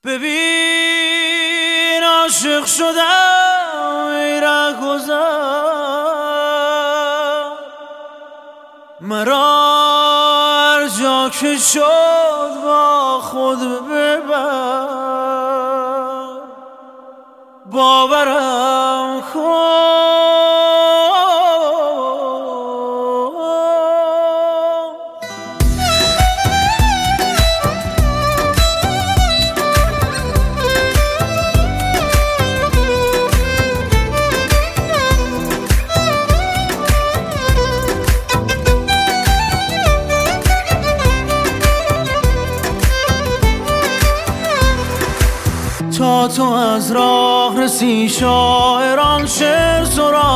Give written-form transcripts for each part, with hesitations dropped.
ببین عاشق شدم ای رهگذر، مرا هر جا که شد با خود ببر، باورم کن تا تو از راه رسی شاعران شعر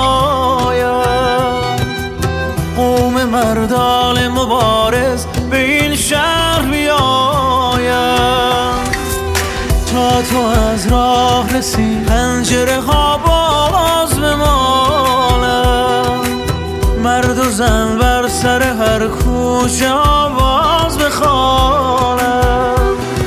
سراید، قوم مردان مبارز به این شهر بیاید. تا تو از راه رسی پنجره ها باز بمالند، مرد و زن بر سر هر کوچه آواز بخوانند.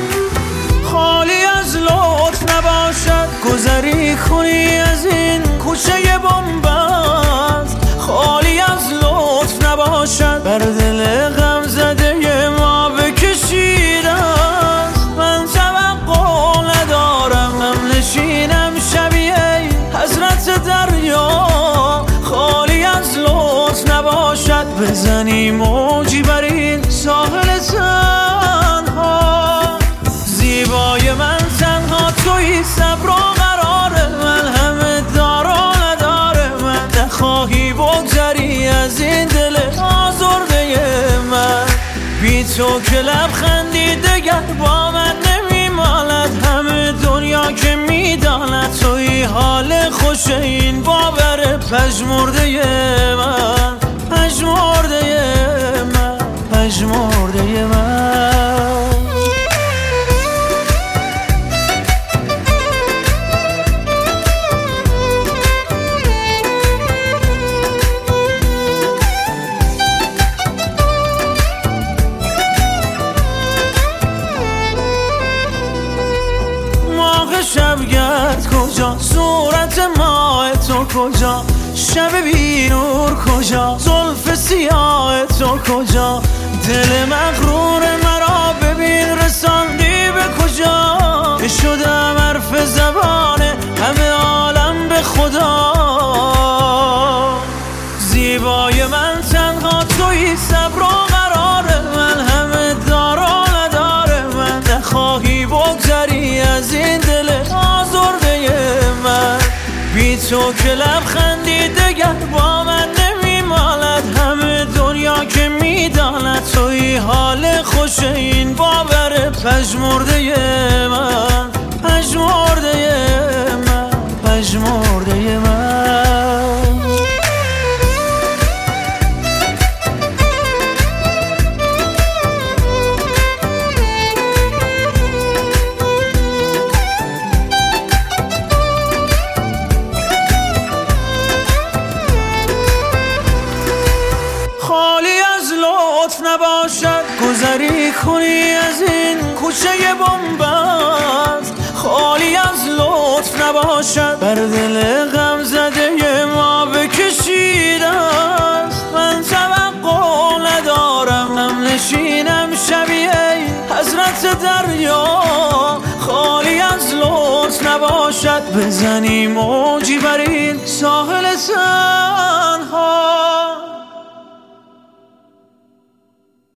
گذری کنی از این کوچه بنبست، خالی از لطف نباشد بر دل غم زده ما بکشیده است. من توقع ندارم هم نشینم شبیه حضرت دریا، خالی از لطف نباشد بزنی موجی بر این ساحل تنها. زیبای من تنها تویی، صبر و قرار من همه دار و نداره من. نخواهی بگذری از این دل آزرده من، بی تو که لبخندی دگر با من نمیماند. همه دنیا که میداند تویی حال خوش این باور پژمرده من، پژمرده من، پژمرده من. شبگرد کجا، صورت ماه تو کجا، شب بی نور کجا، زلف سیاه تو کجا. دل مغرور مرا ببین رساندی به کجا، که شدم حرف زبان همه عالم به خدا. زیبای من تنها تویی، صبر و قرار من همه دار و نداره من. نخواهی بگذری از این دل آزرده من، بی تو که لبخندی دگر با من نمیماند. همه دنیا که میداند تویی حال خوش این باور پژمرده من، پژمرده من، پژمرده من. نباشد گذری کنی از این کوچه بنبست، خالی از لطف نباشد بر دل غم زده ما بکشیده است. من توقع ندارم هم نشینم شبیه حضرت دریا، خالی از لطف نباشد بزنی موجی بر این ساحل